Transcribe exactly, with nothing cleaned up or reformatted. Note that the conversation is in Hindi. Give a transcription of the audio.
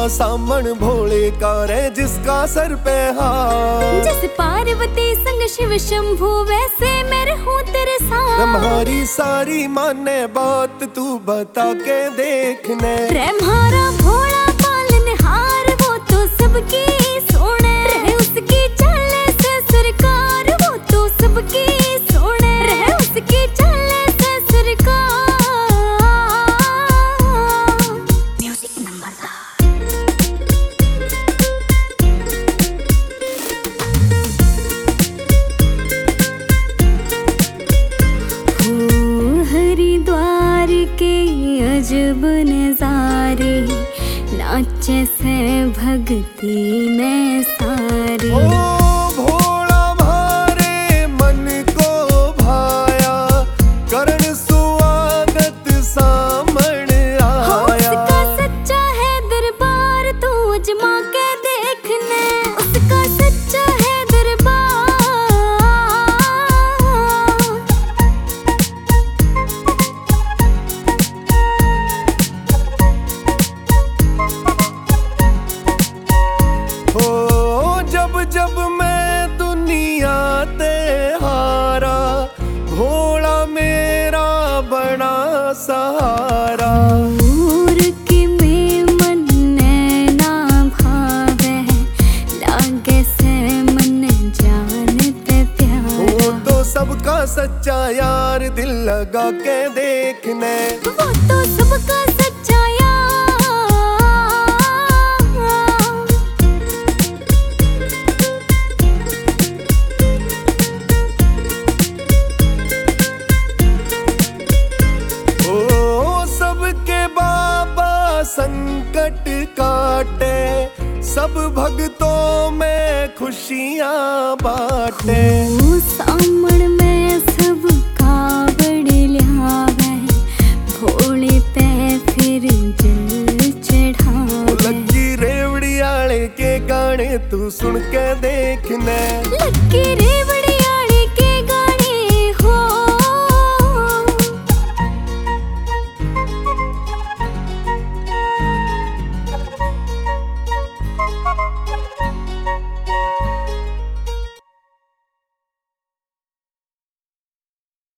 सामन भोले करे जिसका सर पे हाथ। जैसे पार्वती संग शिव शंभू वैसे मैं रहूं तेरे साथ। तुम्हारी सारी माने बात तू बता के देखने। हमारा भोला पालनहार वो तो सबकी सुने। रहे उसकी चाले से सरकार वो तो सबकी सुने। रहे उसकी चाले से सरकार। म्यूजिक नंबर हरिद्वार के अजब नजारे नाचे से भक्ति में सारे। ओ भोला भारे मन को भाया करण स्वागत सामण आया। उसका सच्चा है दरबार तू अजमा के देखने। उसका सच्चा है दरबार। ओ जब जब मैं दुनिया ते हारा भोला मेरा बड़ा सहारा। दूर के में मन ना भावे लागे से मन जान पे प्यार। वो तो सबका सच्चा यार दिल लगा के देखने। वो तो सबका सच्चा यार। ओ सबके बाबा संकट काटे सब भक्तों में खुशियाँ बांटे। ओ सामण में सबका बड़ ल्यावे भोले पे फिर जल चढ़ावे। लक्की रेवड़ी आले के गाने तू सुन के देखने। लक्की रेवड़ी